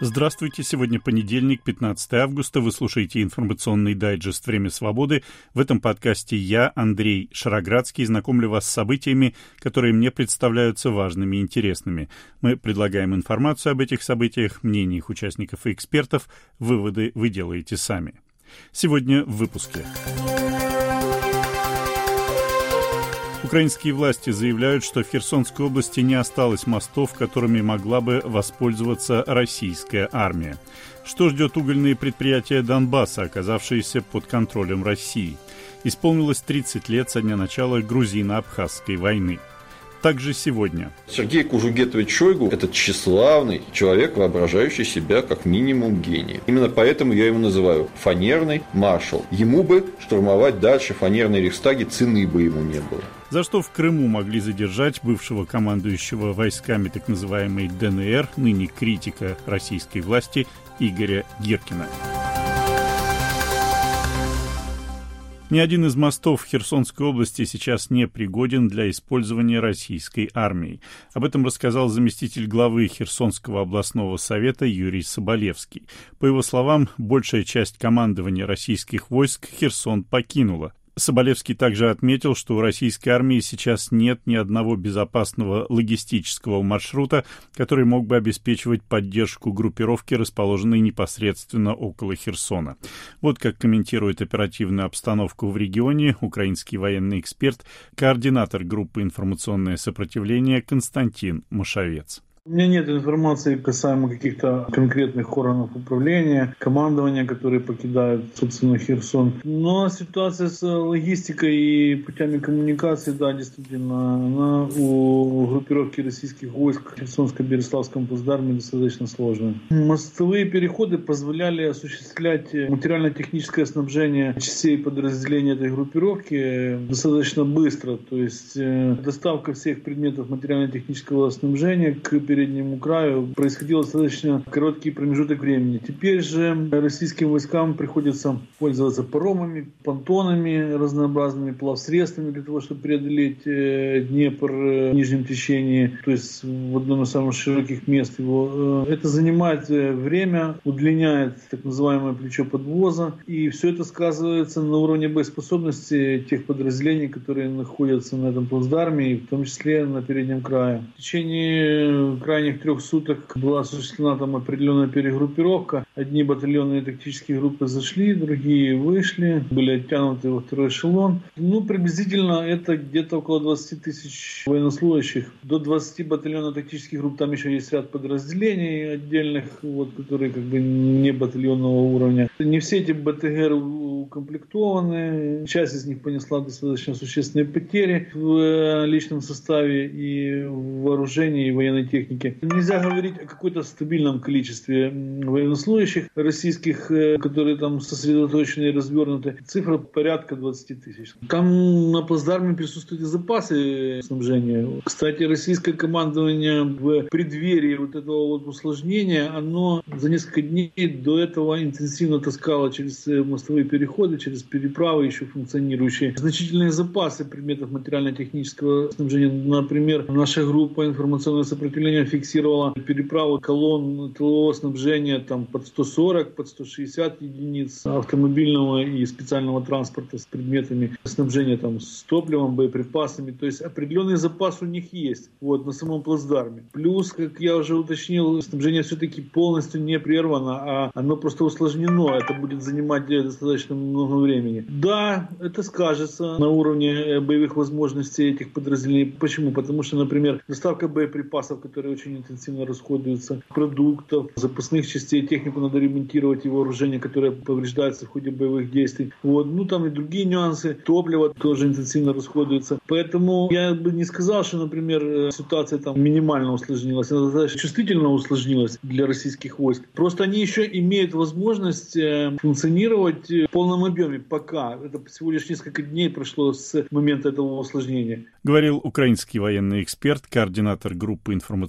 Здравствуйте, сегодня понедельник, 15 августа. Вы слушаете информационный дайджест «Время свободы». В этом подкасте я, Андрей Шароградский, знакомлю вас с событиями, которые мне представляются важными и интересными. Мы предлагаем информацию об этих событиях, мнения их участников и экспертов. Выводы вы делаете сами. Сегодня в выпуске. Украинские власти заявляют, что в Херсонской области не осталось мостов, которыми могла бы воспользоваться российская армия. Что ждет угольные предприятия Донбасса, оказавшиеся под контролем России? Исполнилось 30 лет со дня начала грузино-абхазской войны. Также сегодня. Сергей Кужугетович Шойгу – это тщеславный человек, воображающий себя как минимум гений. Именно поэтому я его называю фанерный маршал. Ему бы штурмовать дальше фанерные рейхстаги, цены бы ему не было. За что в Крыму могли задержать бывшего командующего войсками так называемой ДНР, ныне критика российской власти Игоря Гиркина. Ни один из мостов в Херсонской области сейчас не пригоден для использования российской армией. Об этом рассказал заместитель главы Херсонского областного совета Юрий Соболевский. По его словам, большая часть командования российских войск Херсон покинула. Соболевский также отметил, что у российской армии сейчас нет ни одного безопасного логистического маршрута, который мог бы обеспечивать поддержку группировки, расположенной непосредственно около Херсона. Вот как комментирует оперативную обстановку в регионе украинский военный эксперт, координатор группы «Информационное сопротивление» Константин Машовец. У меня нет информации касаемо каких-то конкретных органов управления, командования, которые покидают, собственно, Херсон. Но ситуация с логистикой и путями коммуникации, да, действительно, она у группировки российских войск в Херсонско-Береславском плацдарме достаточно сложная. Мостовые переходы позволяли осуществлять материально-техническое снабжение частей подразделений этой группировки достаточно быстро. То есть доставка всех предметов материально-технического снабжения к переднему краю происходило достаточно короткий промежуток времени. Теперь же российским войскам приходится пользоваться паромами, понтонами разнообразными, плавсредствами для того, чтобы преодолеть Днепр в нижнем течении, то есть в одном из самых широких мест его. Это занимает время, удлиняет так называемое плечо подвоза, и все это сказывается на уровне боеспособности тех подразделений, которые находятся на этом плацдарме, и в том числе на переднем крае. В течение крайних 3 суток была осуществлена там определенная перегруппировка. Одни батальонные тактические группы зашли, другие вышли, были оттянуты во второй эшелон. Приблизительно это где-то около 20 тысяч военнослужащих. До 20 батальонно-тактических групп, там еще есть ряд подразделений отдельных, которые не батальонного уровня. Не все эти БТГ укомплектованы. Часть из них понесла достаточно существенные потери в личном составе и в вооружении, и военной технике. Нельзя говорить о какой-то стабильном количестве военнослужащих российских, которые там сосредоточены и развернуты. Цифра порядка 20 тысяч. Там на плацдарме присутствуют и запасы снабжения. Кстати, российское командование в преддверии этого усложнения, оно за несколько дней до этого интенсивно таскало через мостовые переходы, через переправы еще функционирующие значительные запасы предметов материально-технического снабжения. Например, наша группа «Информационное сопротивление» фиксировала переправу колонн тылового снабжения под 140, под 160 единиц автомобильного и специального транспорта с предметами снабжения с топливом, боеприпасами. То есть определенный запас у них есть на самом плацдарме. Плюс, как я уже уточнил, снабжение все-таки полностью не прервано, а оно просто усложнено. Это будет занимать достаточно много времени. Да, это скажется на уровне боевых возможностей этих подразделений. Почему? Потому что, например, доставка боеприпасов, которые очень интенсивно расходуются, продуктов, запасных частей, технику надо ремонтировать и вооружение, которое повреждается в ходе боевых действий. Там и другие нюансы. Топливо тоже интенсивно расходуется. Поэтому я бы не сказал, что, например, ситуация минимально усложнилась. Она достаточно чувствительно усложнилась для российских войск. Просто они еще имеют возможность функционировать в полном объеме пока. Это всего лишь несколько дней прошло с момента этого усложнения. Говорил украинский военный эксперт, координатор группы «Информационное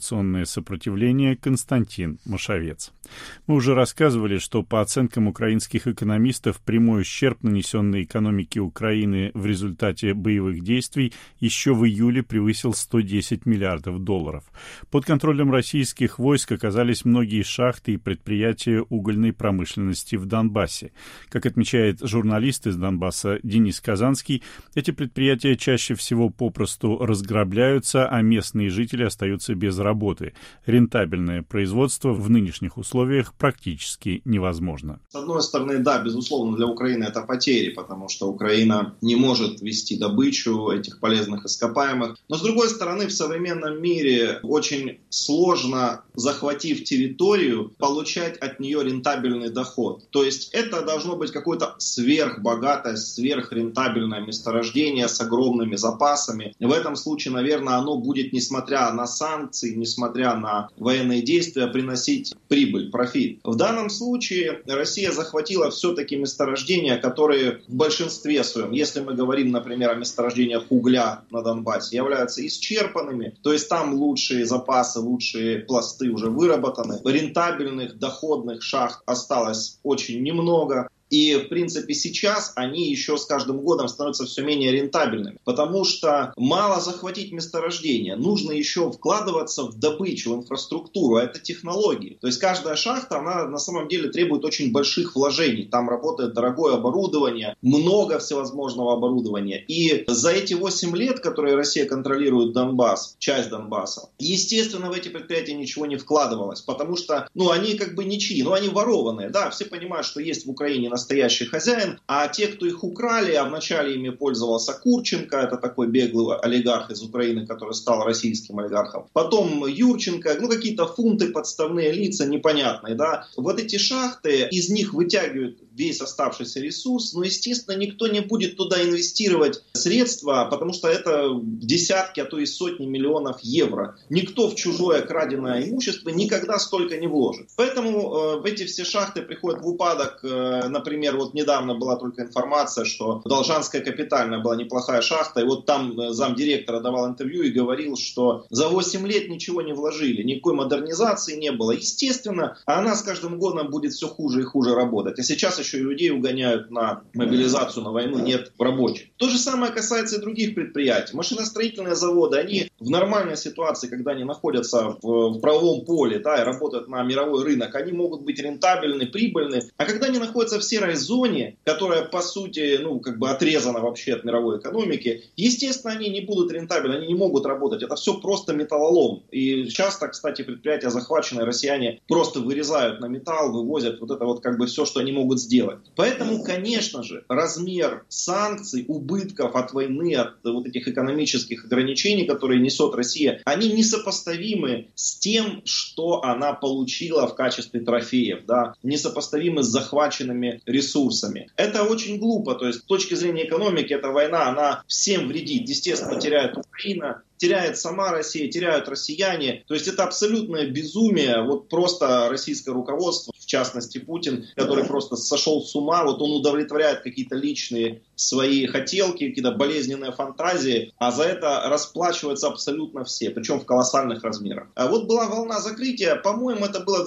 оппозиционное сопротивление Константин Машовец. Мы уже рассказывали, что по оценкам украинских экономистов прямой ущерб, нанесенный экономике Украины в результате боевых действий, еще в июле превысил $110 миллиардов. Под контролем российских войск оказались многие шахты и предприятия угольной промышленности в Донбассе. Как отмечает журналист из Донбасса Денис Казанский, эти предприятия чаще всего попросту разграбляются, а местные жители остаются без работы. Рентабельное производство в нынешних условиях практически невозможно. С одной стороны, да, безусловно, для Украины это потери, потому что Украина не может вести добычу этих полезных ископаемых. Но с другой стороны, в современном мире очень сложно, захватив территорию, получать от нее рентабельный доход. То есть это должно быть какое-то сверхбогатое, сверхрентабельное месторождение с огромными запасами. В этом случае, наверное, оно будет, несмотря на санкции, несмотря на военные действия, приносить прибыль, профит. В данном случае Россия захватила все-таки месторождения, которые в большинстве своем, если мы говорим, например, о месторождениях угля на Донбассе, являются исчерпанными. То есть там лучшие запасы, лучшие пласты уже выработаны. Рентабельных, доходных шахт осталось очень немного. И, в принципе, сейчас они еще с каждым годом становятся все менее рентабельными. Потому что мало захватить месторождение. Нужно еще вкладываться в добычу, в инфраструктуру. А это технологии. То есть каждая шахта, она на самом деле требует очень больших вложений. Там работает дорогое оборудование, много всевозможного оборудования. И за эти 8 лет, которые Россия контролирует Донбасс, часть Донбасса, естественно, в эти предприятия ничего не вкладывалось. Потому что, они как бы ничьи, они ворованные. Да, все понимают, что есть в Украине настоящий хозяин, а те, кто их украли, а вначале ими пользовался Курченко, это такой беглый олигарх из Украины, который стал российским олигархом. Потом Юрченко, какие-то фунты, подставные лица непонятные, да. Вот эти шахты, из них вытягивают весь оставшийся ресурс, но, естественно, никто не будет туда инвестировать средства, потому что это десятки, а то и сотни миллионов евро. Никто в чужое краденое имущество никогда столько не вложит. Поэтому в эти все шахты приходят в упадок. Например, вот недавно была только информация, что Должанская капитальная была неплохая шахта, и вот там замдиректора давал интервью и говорил, что за 8 лет ничего не вложили, никакой модернизации не было. Естественно, она с каждым годом будет все хуже и хуже работать. А сейчас еще и людей угоняют на мобилизацию, на войну, нет рабочих. То же самое касается и других предприятий. Машиностроительные заводы, они в нормальной ситуации, когда они находятся в правовом поле, да, и работают на мировой рынок, они могут быть рентабельны, прибыльны. А когда они находятся в серой зоне, которая по сути, отрезана вообще от мировой экономики, естественно, они не будут рентабельны, они не могут работать. Это все просто металлолом. И часто, кстати, предприятия захваченные, россияне просто вырезают на металл, вывозят вот это все, что они могут сделать. Поэтому, конечно же, размер санкций, убытков от войны, от вот этих экономических ограничений, которые несет Россия, они несопоставимы с тем, что она получила в качестве трофеев, да, несопоставимы с захваченными ресурсами. Это очень глупо, то есть с точки зрения экономики эта война, она всем вредит. Естественно, теряет Украина, теряет сама Россия, теряют россияне. То есть это абсолютное безумие. Вот просто российское руководство, в частности Путин, который просто сошел с ума, вот он удовлетворяет какие-то личные свои хотелки, какие-то болезненные фантазии, а за это расплачиваются абсолютно все, причем в колоссальных размерах. А вот была волна закрытия, по-моему, это было в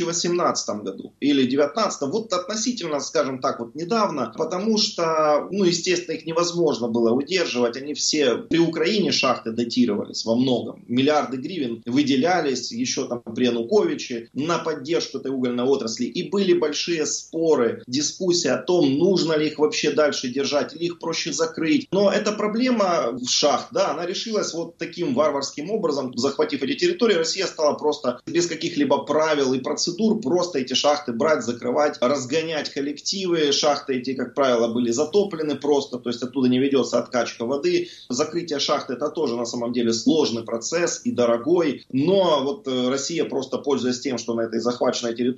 2018 году или 2019, вот относительно, скажем так, вот недавно, потому что, естественно, их невозможно было удерживать, они все при Украине шахты датировались во многом. Миллиарды гривен выделялись еще там при Януковиче на поддержку этой угольной отрасли, и были большие споры, дискуссии о том, нужно ли их вообще дальше держать, или их проще закрыть. Но эта проблема шахт, да, она решилась вот таким варварским образом. Захватив эти территории, Россия стала просто без каких-либо правил и процедур просто эти шахты брать, закрывать, разгонять коллективы. Шахты эти, как правило, были затоплены просто, то есть оттуда не ведется откачка воды. Закрытие шахты — это тоже на самом деле сложный процесс и дорогой. Но вот Россия, просто пользуясь тем, что на этой захваченной территории нет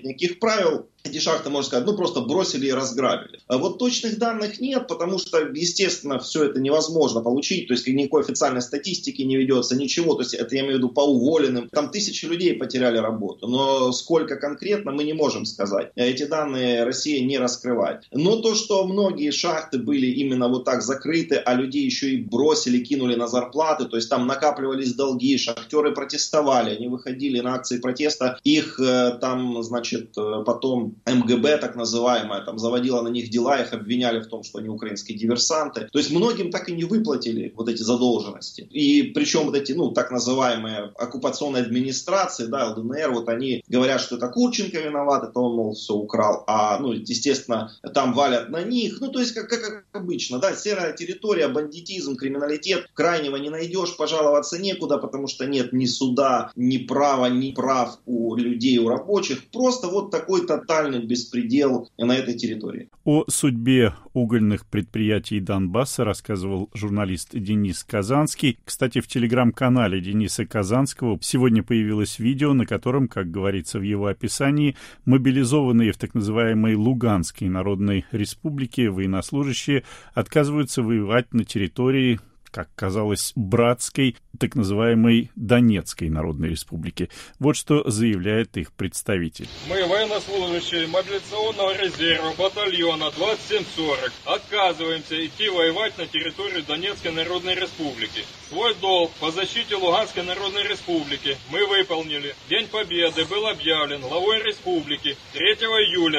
никаких правил. Эти шахты, можно сказать, просто бросили и разграбили. А вот точных данных нет, потому что, естественно, все это невозможно получить. То есть никакой официальной статистики не ведется, ничего. То есть это я имею в виду по уволенным. Там тысячи людей потеряли работу. Но сколько конкретно, мы не можем сказать. Эти данные Россия не раскрывает. Но то, что многие шахты были именно вот так закрыты, а людей еще и бросили, кинули на зарплаты, то есть там накапливались долги, шахтеры протестовали, они выходили на акции протеста, их там, значит, потом МГБ, так называемая, там заводила на них дела, их обвиняли в том, что они украинские диверсанты. То есть многим так и не выплатили вот эти задолженности. И причем вот эти, так называемые оккупационные администрации, да, ЛДНР, вот они говорят, что это Курченко виноват, это он, мол, все украл. А, естественно, там валят на них. То есть, как обычно, да, серая территория, бандитизм, криминалитет. Крайнего не найдешь, пожаловаться некуда, потому что нет ни суда, ни права, ни прав у людей, у рабочих. Просто вот такой тотальный беспредел на этой территории. О судьбе угольных предприятий Донбасса рассказывал журналист Денис Казанский. Кстати, в телеграм-канале Дениса Казанского сегодня появилось видео, на котором, как говорится в его описании, мобилизованные в так называемой Луганской Народной Республике военнослужащие отказываются воевать на территории, как казалось, братской, так называемой Донецкой Народной Республики. Вот что заявляет их представитель. Мы, военнослужащие мобилизационного резерва батальона 2740, отказываемся идти воевать на территорию Донецкой Народной Республики. Свой долг по защите Луганской Народной Республики мы выполнили. День Победы был объявлен главой республики 3 июля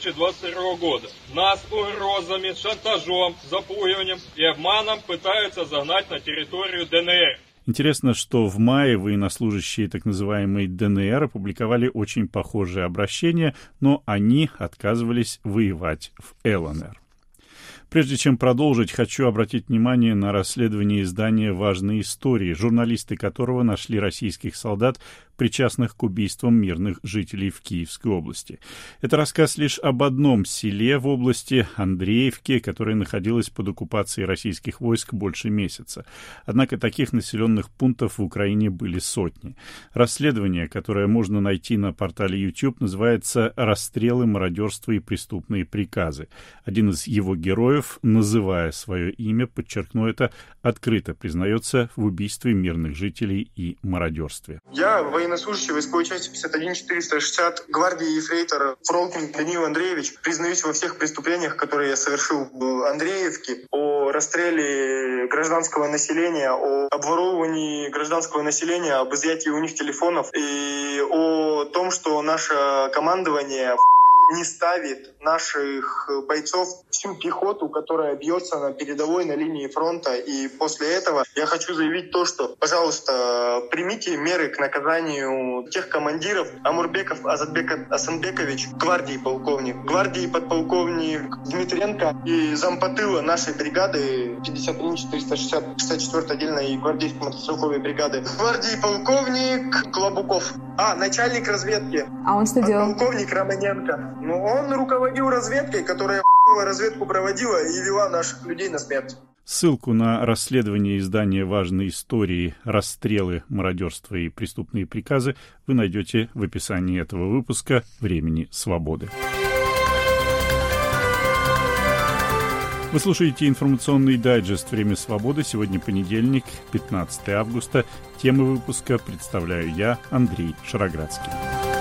2022 года. Нас угрозами, шантажом, запугиванием и обманом пытаются загнать на территорию ДНР. Интересно, что в мае военнослужащие так называемой ДНР опубликовали очень похожее обращение, но они отказывались воевать в ЛНР. Прежде чем продолжить, хочу обратить внимание на расследование издания «Важные истории», журналисты которого нашли российских солдат, причастных к убийствам мирных жителей в Киевской области. Это рассказ лишь об одном селе в области, Андреевке, которое находилось под оккупацией российских войск больше месяца. Однако таких населенных пунктов в Украине были сотни. Расследование, которое можно найти на портале YouTube, называется «Расстрелы, мародерство и преступные приказы». Один из его героев, называя свое имя, подчеркну это, открыто признается в убийстве мирных жителей и мародерстве. Я военнослужащий войсковой части 51-460 гвардии ефрейтор Фролкин Даниил Андреевич. Признаюсь во всех преступлениях, которые я совершил в Андреевке, о расстреле гражданского населения, о обворовывании гражданского населения, об изъятии у них телефонов и о том, что наше командование не ставит наших бойцов, всю пехоту, которая бьется на передовой, на линии фронта. И после этого я хочу заявить то, что, пожалуйста, примите меры к наказанию тех командиров. Амурбеков Азатбек Асанбекович, гвардии полковник, гвардии подполковник Дмитренко и зампотыла нашей бригады 51-460 64-й отдельной гвардейской мотострелковой бригады, гвардии полковник Клобуков, начальник разведки. А он что делал? Полковник Романенко. Он руководил разведкой, которая разведку проводила и вела наших людей на смерть. Ссылку на расследование издания «Важные истории. Расстрелы, мародерство и преступные приказы» вы найдете в описании этого выпуска «Времени свободы». Вы слушаете информационный дайджест «Время свободы». Сегодня понедельник, 15 августа. Темы выпуска представляю я, Андрей Шароградский.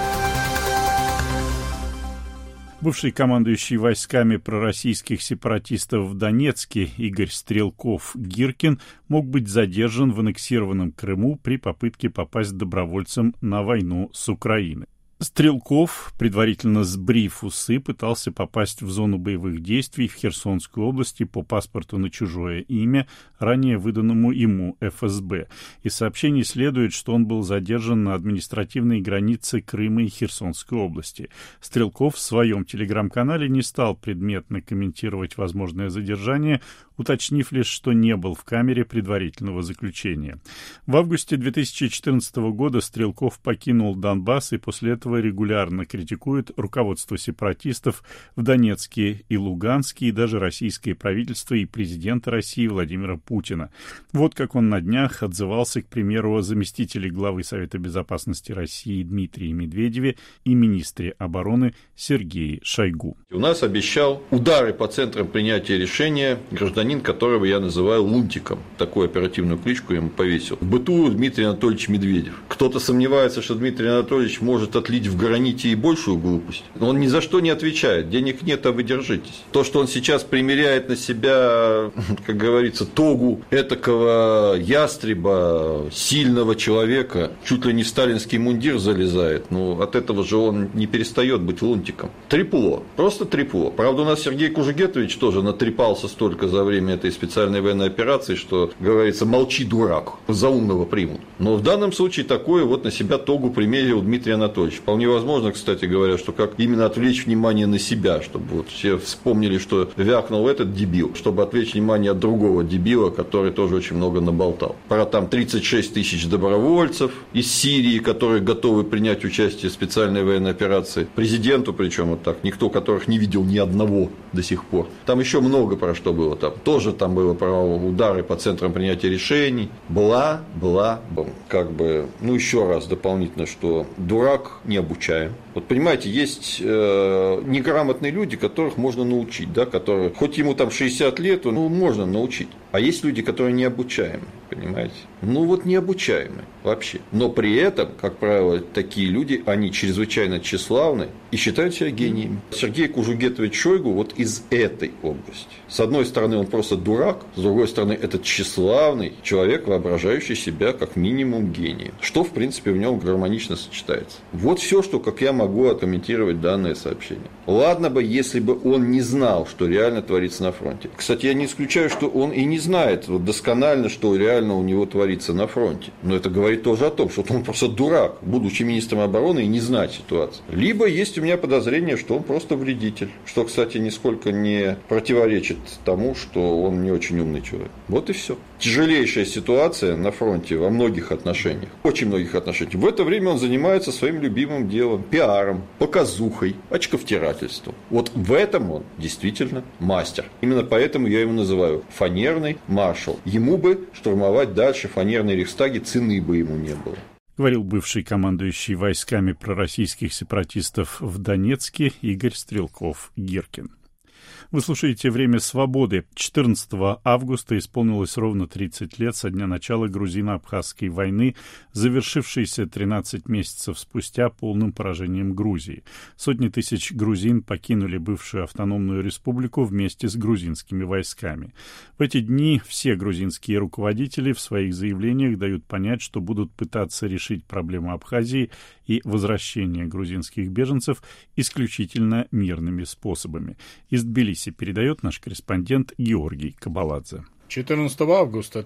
Бывший командующий войсками пророссийских сепаратистов в Донецке Игорь Стрелков-Гиркин мог быть задержан в аннексированном Крыму при попытке попасть добровольцем на войну с Украиной. Стрелков, предварительно сбрив усы, пытался попасть в зону боевых действий в Херсонской области по паспорту на чужое имя, ранее выданному ему ФСБ. Из сообщений следует, что он был задержан на административной границе Крыма и Херсонской области. Стрелков в своем телеграм-канале не стал предметно комментировать возможное задержание, уточнив лишь, что не был в камере предварительного заключения. В августе 2014 года Стрелков покинул Донбасс и после этого этого регулярно критикует руководство сепаратистов в Донецке и Луганске и даже российское правительство и президента России Владимира Путина. Вот как он на днях отзывался, к примеру, о заместителе главы Совета безопасности России Дмитрии Медведеве и министре обороны Сергее Шойгу. У нас обещал удары по центрам принятия решения гражданин, которого я называю Лунтиком. Такую оперативную кличку я ему повесил. В быту Дмитрий Анатольевич Медведев. Кто-то сомневается, что Дмитрий Анатольевич может отлить в граните и большую глупость. Но он ни за что не отвечает. Денег нет, а вы держитесь. То, что он сейчас примеряет на себя, как говорится, тогу этакого ястреба, сильного человека, чуть ли не в сталинский мундир залезает, но от этого же он не перестает быть Лунтиком. Трепло. Просто трепло. Правда, у нас Сергей Кужугетович тоже натрепался столько за время этой специальной военной операции, что, говорится, молчи, дурак, за умного примут. Но в данном случае такое вот на себя тогу примерил Дмитрий Анатольевич. Вполне возможно, кстати говоря, что как именно отвлечь внимание на себя, чтобы вот все вспомнили, что вякнул этот дебил, чтобы отвлечь внимание от другого дебила, который тоже очень много наболтал. Про там 36 тысяч добровольцев из Сирии, которые готовы принять участие в специальной военной операции. Президенту, причем вот так, никто которых не видел ни одного до сих пор. Там еще много про что было. Там тоже там было про удары по центрам принятия решений. Как бы, еще раз дополнительно, что дурак не обучаем. Вот понимаете, есть неграмотные люди, которых можно научить, да, которые, хоть ему там 60 лет, можно научить. А есть люди, которые не обучаемы, понимаете? Необучаемы вообще. Но при этом, как правило, такие люди, они чрезвычайно тщеславны и считают себя гениями. Сергей Кужугетович Шойгу вот из этой области. С одной стороны, он просто дурак, с другой стороны, это тщеславный человек, воображающий себя как минимум гением. Что, в принципе, в нем гармонично сочетается. Вот все, что, как я могу откомментировать данное сообщение. Ладно бы, если бы он не знал, что реально творится на фронте. Кстати, я не исключаю, что он и не знает досконально, что реально у него творится на фронте. Но это говорит тоже о том, что он просто дурак, будучи министром обороны, и не знать ситуацию. Либо есть у меня подозрение, что он просто вредитель, что, кстати, нисколько не противоречит тому, что он не очень умный человек. Вот и все. Тяжелейшая ситуация на фронте во многих отношениях, очень многих отношениях. В это время он занимается своим любимым делом, пиаром, показухой, очковтирательством. Вот в этом он действительно мастер. Именно поэтому я его называю фанерный маршал. Ему бы штурмовать дальше фанерные рейхстаги, цены бы ему не было. Говорил бывший командующий войсками пророссийских сепаратистов в Донецке Игорь Стрелков-Гиркин. Вы слушаете «Время свободы». 14 августа исполнилось ровно 30 лет со дня начала грузино-абхазской войны, завершившейся 13 месяцев спустя полным поражением Грузии. Сотни тысяч грузин покинули бывшую автономную республику вместе с грузинскими войсками. В эти дни все грузинские руководители в своих заявлениях дают понять, что будут пытаться решить проблему Абхазии и возвращения грузинских беженцев исключительно мирными способами. Из Тбилиси передает наш корреспондент Георгий Кабаладзе. 14 августа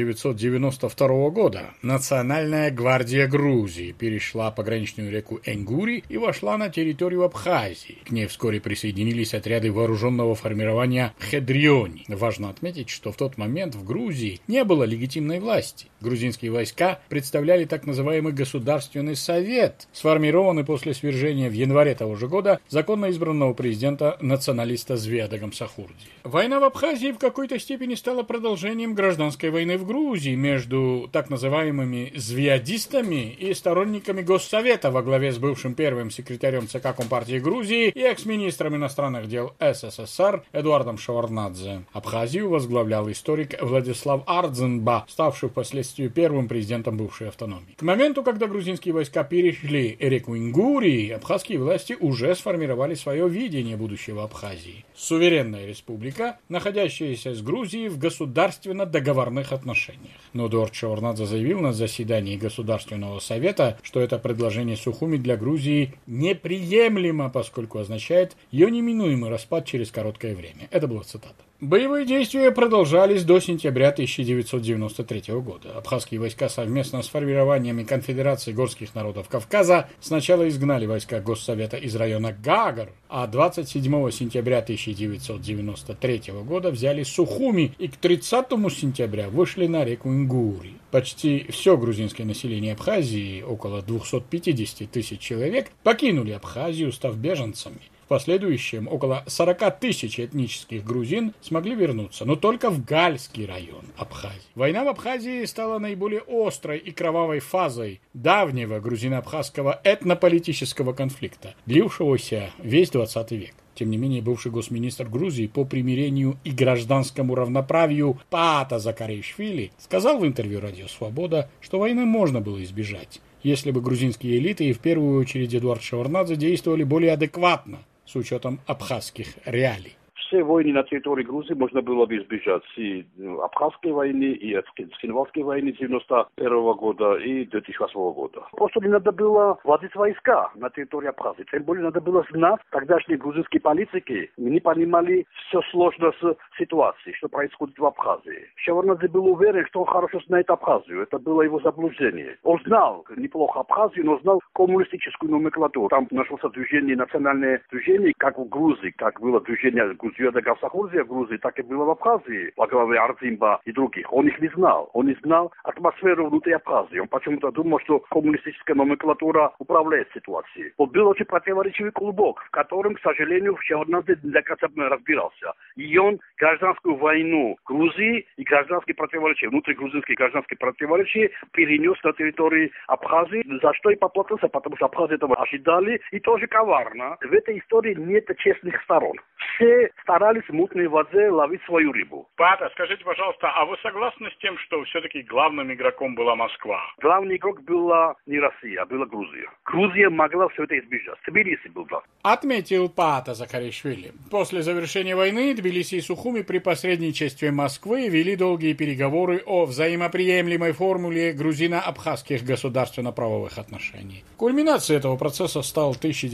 1992 года Национальная гвардия Грузии перешла пограничную реку Энгури и вошла на территорию Абхазии. К ней вскоре присоединились отряды вооруженного формирования Хедриони. Важно отметить, что в тот момент в Грузии не было легитимной власти. Грузинские войска представляли так называемый Государственный совет, сформированный после свержения в январе того же года законно избранного президента-националиста Зведа Гамсахурди. Война в Абхазии в какой-то степени стала продолжением гражданской войны в Грузии между так называемыми звеадистами и сторонниками Госсовета во главе с бывшим первым секретарем ЦК Компартии Грузии и экс-министром иностранных дел СССР Эдуардом Шеварднадзе. Абхазию возглавлял историк Владислав Ардзенба, ставший впоследствии первым президентом бывшей автономии. К моменту, когда грузинские войска перешли реку Ингурии, абхазские власти уже сформировали свое видение будущего Абхазии. Суверенная республика, находящаяся с Грузией в государственно-договорных отношениях. Но Эдуард Шеварднадзе заявил на заседании Государственного совета, что это предложение Сухуми для Грузии неприемлемо, поскольку означает ее неминуемый распад через короткое время. Это была цитата. Боевые действия продолжались до сентября 1993 года. Абхазские войска совместно с формированиями Конфедерации горских народов Кавказа сначала изгнали войска Госсовета из района Гагар, а 27 сентября 1993 года взяли Сухуми и к 30 сентября вышли на реку Ингури. Почти все грузинское население Абхазии, около 250 тысяч человек, покинули Абхазию, став беженцами. В последующем около 40 тысяч этнических грузин смогли вернуться, но только в Гальский район Абхазии. Война в Абхазии стала наиболее острой и кровавой фазой давнего грузино-абхазского этнополитического конфликта, длившегося весь 20 век. Тем не менее, бывший госминистр Грузии по примирению и гражданскому равноправию Паата Закаришвили сказал в интервью «Радио Свобода», что войны можно было избежать, если бы грузинские элиты и в первую очередь Эдуард Шеварднадзе действовали более адекватно с учетом абхазских реалий. Все войны на территории Грузии можно было бы избежать. И Абхазской войны, и Цхинвалской войны 1991 года, и 2008 года. Просто не надо было вводить войска на территории Абхазии. Тем более надо было знать, тогдашние грузинские политики не понимали все сложность ситуации, что происходит в Абхазии. Шеварднадзе был уверен, что он хорошо знает Абхазию. Это было его заблуждение. Он знал неплохо Абхазию, но знал коммунистическую номенклатуру. Там нашлось движение, национальное движение, как в Грузии, как было движение Гусюэда-Гасахурзия в Грузии, так и было в Абхазии, во главе Ардзимба и других. Он их не знал. Он не знал атмосферу внутри Абхазии. Он почему-то думал, что коммунистическая номенклатура управляет ситуацией. Он был очень противоречивый клубок, в котором, к сожалению, Шеварднадзе до конца разбирался. И он гражданскую войну Грузии и гражданские противоречия, внутригрузинские гражданские противоречия перенес на территории Абхазии, за что и поплатился, потому что абхазы этого ожидали, и тоже коварно. В этой истории нет честных сторон. Все старались в мутной воде ловить свою рыбу. Паата, скажите, пожалуйста, а вы согласны с тем, что все-таки главным игроком была Москва? Главный игрок была не Россия, а была Грузия. Грузия могла все это избежать. Тбилиси был главным. Отметил Паата Закаришвили. После завершения войны Тбилиси и Сухуми при посредничестве Москвы вели долгие переговоры о взаимоприемлемой формуле грузино-абхазских государственно-правовых отношений. Кульминацией этого процесса стал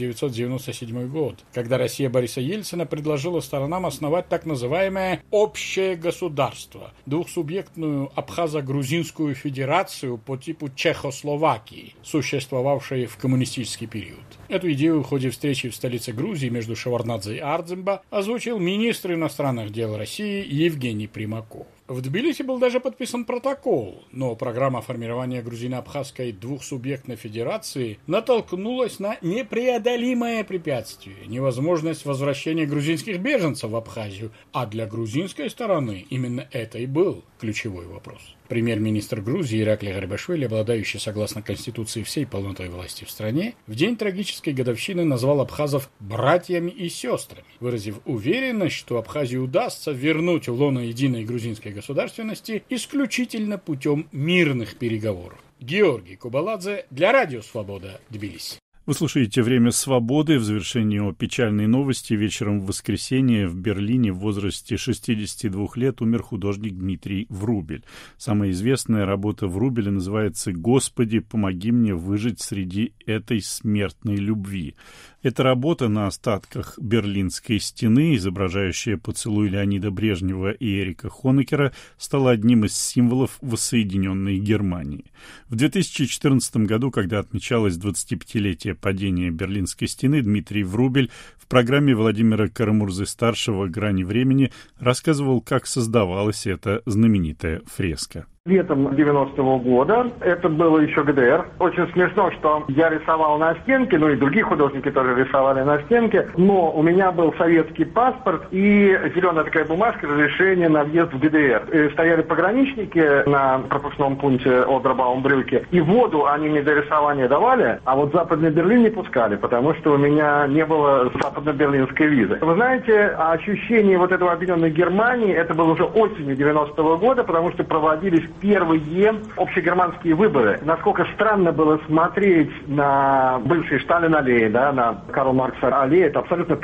1997 год, когда Россия Бориса Ельцина предложила сторонам основать так называемое «общее государство» – двухсубъектную абхазо-грузинскую федерацию по типу Чехословакии, существовавшей в коммунистический период. Эту идею в ходе встречи в столице Грузии между Шеварднадзе и Ардзимба озвучил министр иностранных дел России Евгений Примаков. В Тбилиси был даже подписан протокол, но программа формирования грузино-абхазской двухсубъектной федерации натолкнулась на непреодолимое препятствие – невозможность возвращения грузинских беженцев в Абхазию, а для грузинской стороны именно это и был ключевой вопрос. Премьер-министр Грузии Ираклий Гарибашвили, обладающий согласно Конституции всей полнотой власти в стране, в день трагической годовщины назвал абхазов «братьями и сестрами», выразив уверенность, что Абхазию удастся вернуть в лоно единой грузинской государственности исключительно путем мирных переговоров. Георгий Кубаладзе для Радио Свобода, Тбилиси. Вы слушаете «Время свободы». В завершении о печальной новости. Вечером в воскресенье в Берлине в возрасте 62 лет умер художник Дмитрий Врубель. Самая известная работа Врубеля называется «Господи, помоги мне выжить среди этой смертной любви». Эта работа на остатках Берлинской стены, изображающая поцелуй Леонида Брежнева и Эрика Хонекера, стала одним из символов воссоединенной Германии. В 2014 году, когда отмечалось 25-летие падения Берлинской стены, Дмитрий Врубель в программе Владимира Карамурзы-старшего «Грани времени» рассказывал, как создавалась эта знаменитая фреска. Летом 90-го года, это было еще ГДР. Очень смешно, что я рисовал на стенке, ну и другие художники тоже рисовали на стенке, но у меня был советский паспорт и зеленая такая бумажка, разрешение на въезд в ГДР. И стояли пограничники на пропускном пункте Одербаум-Брюке, и воду они мне до рисования давали, а вот Западный Берлин не пускали, потому что у меня не было западно-берлинской визы. Вы знаете, ощущение вот этого объединенной Германии, это было уже осенью 90-го года, потому что проводились первые общегерманские выборы. Насколько странно было смотреть на бывший Сталин-аллея, да, на Карла Маркса-аллея. Это абсолютно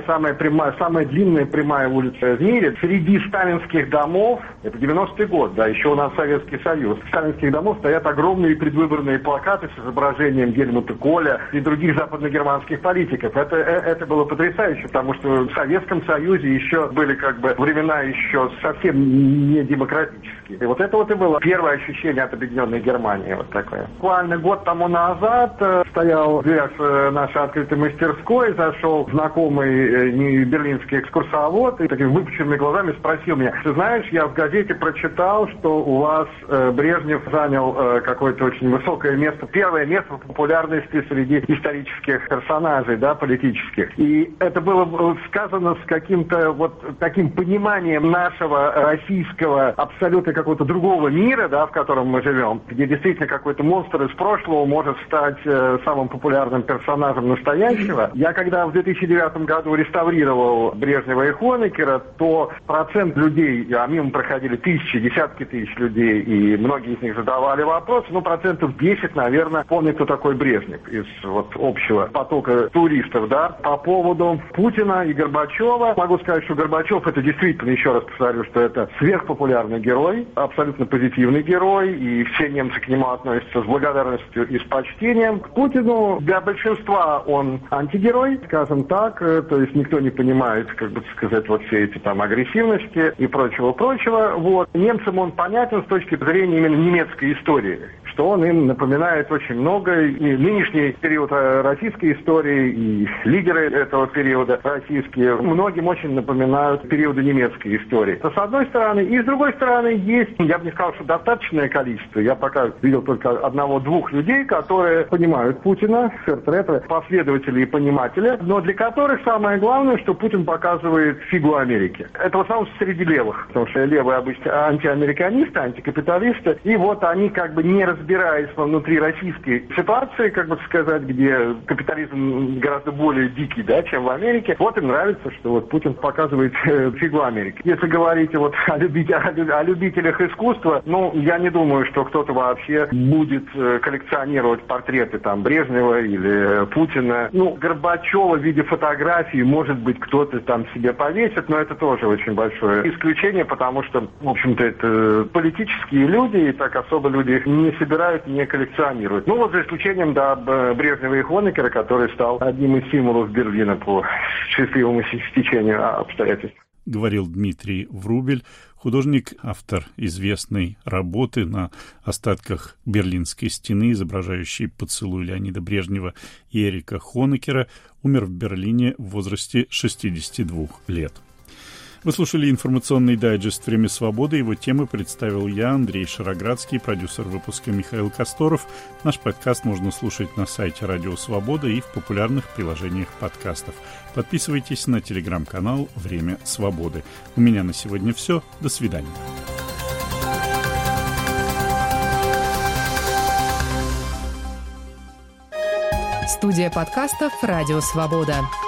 самая длинная прямая улица в мире. Среди сталинских домов, это 90-й год, да, еще у нас Советский Союз, в сталинских домов стоят огромные предвыборные плакаты с изображением Гельмута Коля и других западногерманских политиков. Это было потрясающе, потому что в Советском Союзе еще были как бы времена еще совсем не демократические. И вот это вот и было первое ощущение от объединенной Германии. Вот такое. Буквально год тому назад стоял в дверях нашей открытой мастерской, зашел знакомый берлинский экскурсовод и такими выпученными глазами спросил меня: ты знаешь, я в газете прочитал, что у вас Брежнев занял какое-то очень высокое место, первое место в популярности среди исторических персонажей, да, политических. И это было сказано с каким-то вот таким пониманием нашего российского абсолютно какого-то другого мира, да, в котором мы живем, где действительно какой-то монстр из прошлого может стать самым популярным персонажем настоящего. Я когда в 2009 году реставрировал Брежнева и Хонекера, то процент людей, а мимо проходили тысячи, десятки тысяч людей, и многие из них задавали вопросы, ну, 10%, наверное, помнят, кто такой Брежнев из вот общего потока туристов, да. По поводу Путина и Горбачева могу сказать, что Горбачев — это действительно, еще раз повторю, что это сверхпопулярный герой, абсолютно позитивный герой, и все немцы к нему относятся с благодарностью и с почтением. К Путину для большинства он антигерой, скажем так, то есть никто не понимает, как бы сказать, вот все эти там агрессивности и прочего. Вот. Немцам он понятен с точки зрения именно немецкой истории, что он им напоминает очень много, и нынешний период российской истории, и лидеры этого периода российские многим очень напоминают периоды немецкой истории. Это с одной стороны. И с другой стороны есть, я бы не сказал, что достаточное количество, я пока видел только одного-двух людей, которые понимают Путина, последователи и пониматели, но для которых самое главное, что Путин показывает фигу Америки. Это в основном среди левых, потому что левые обычно антиамериканисты, антикапиталисты, и вот они как бы не разбираясь внутри российской ситуации, как бы сказать, где капитализм гораздо более дикий, да, чем в Америке, вот им нравится, что вот Путин показывает фигу Америки. Если говорить вот о любителях искусства, ну, я не думаю, что кто-то вообще будет коллекционировать портреты там Брежнева или Путина. Ну, Горбачева в виде фотографии, может быть, кто-то там себе повесит, но это тоже очень большое исключение, потому что, в общем-то, это политические люди, и так особо люди их не собирают, не коллекционируют. Ну, вот за исключением, да, Брежнева и Хонекера, который стал одним из символов Берлина по счастливому стечению обстоятельств. Говорил Дмитрий Врубель, художник, автор известной работы на остатках Берлинской стены, изображающей поцелуй Леонида Брежнева и Эрика Хонекера, умер в Берлине в возрасте 62 лет. Вы слушали информационный дайджест «Время свободы». Его темы представил я, Андрей Шароградский, продюсер выпуска Михаил Косторов. Наш подкаст можно слушать на сайте Радио Свобода и в популярных приложениях подкастов. Подписывайтесь на телеграм-канал «Время свободы». У меня на сегодня все. До свидания. Студия подкастов «Радио Свобода».